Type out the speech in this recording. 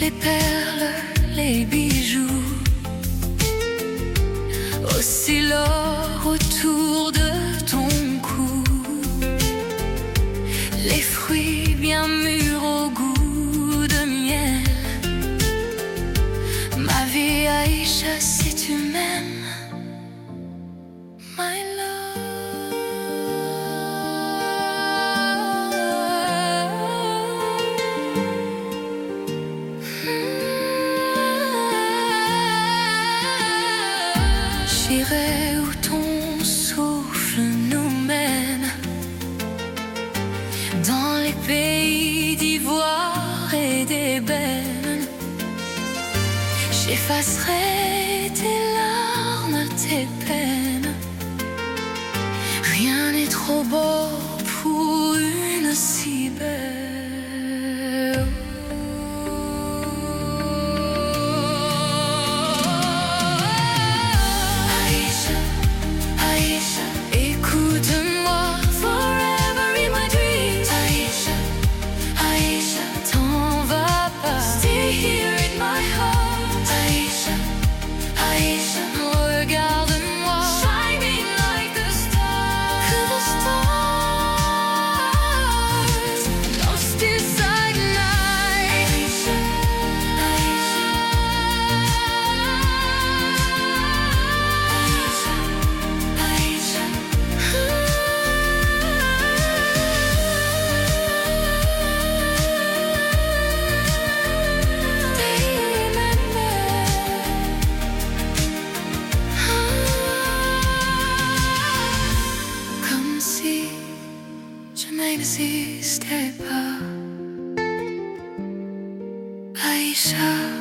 les perles, les bijoux, aussi l'or autour de ton cou, les fruits bien mûrs au goût de miel. Ma vie Aïcha, si tu m'aimes, my j'irai où ton souffle nous mène, dans les pays d'ivoire et d'ébène. J'effacerai tes larmes, tes peines. Rien n'est trop beau pour une si belle. Je n'existais pas, Aïcha.